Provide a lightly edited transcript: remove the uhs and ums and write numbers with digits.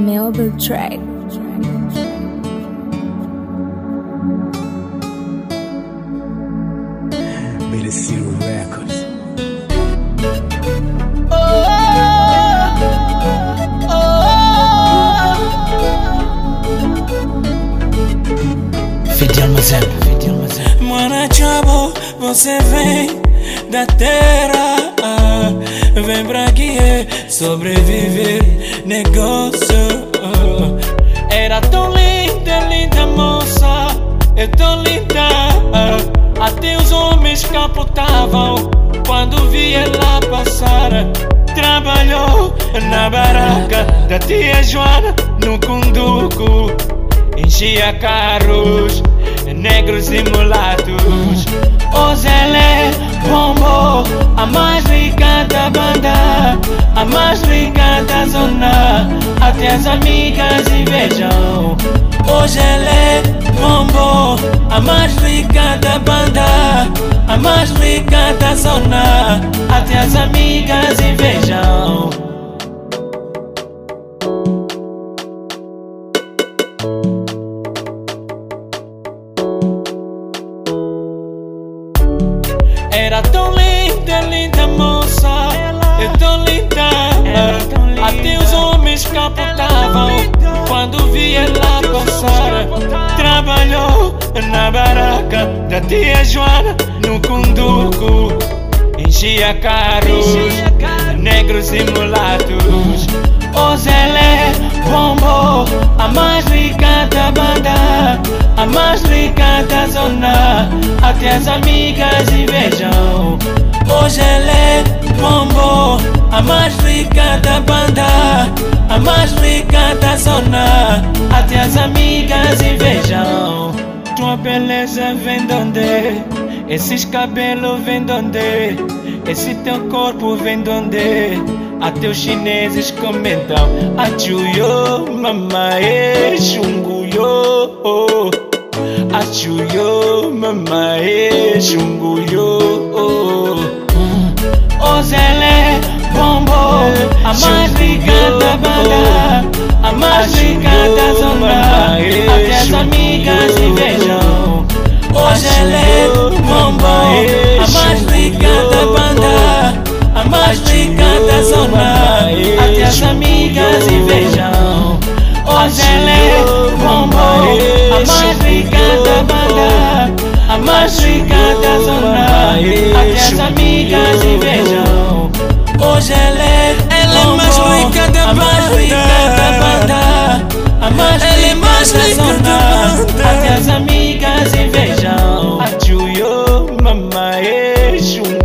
Melba Track. Merecido Records. Fidel Mazembe. Mano Chabo, você vem da terra, vem pra aqui sobreviver, negócio. Era tão linda, linda moça, é tão linda. Até os homens capotavam quando via ela passar. Trabalhou na barraca da tia Joana, no Cunduco. Enchia carros, negros e mulatos. Hoje ela é Bombo, a mais rica da banda, a mais rica da zona. Até as amigas invejam. Hoje ela é Bombo, a mais rica da banda, a mais rica da zona. Até as amigas invejam. Era tão linda, linda moça, é tão linda. Até os homens capotavam quando via ela passar. Trabalhou na barraca da tia Joana, no Cunduco. Enchia carros, negros e mulatos. Hoje ela é Bombo, a mais rica da banda, a mais rica da zona. Até as amigas invejam. Hoje ela é Bombo, a mais rica da banda, a mais rica da zona. Até as amigas invejam. Tua beleza vem de onde? Esses cabelos vem de onde? Esse teu corpo vem de onde? Até os chineses comentam: Achuyo, mamae, chunguyo. Achuyo, mamae, chunguyo. Hoje ela é Bombo, a mais rica da banda, a mais rica da zona. Até as amigas invejam. Hoje ela é Bombo, a mais rica da banda, a mais rica da zona. Até as amigas invejam. Hoje ela é Bombo, a mais rica da banda, a mais rica da zona. Até as amigas invejam. Hoje ela é mais rica da banda, a mais rica da zona. Até as amigas invejam. Achuyo, mamae,